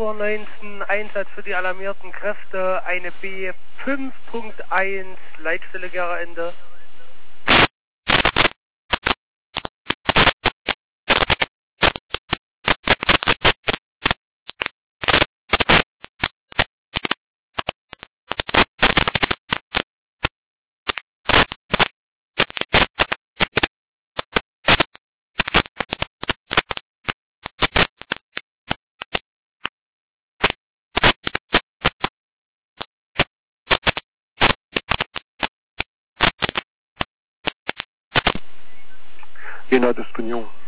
Uhr 19, Einsatz für die alarmierten Kräfte, eine B 5.1, Leitstelle Gera Ende. Jena d'Espagnon.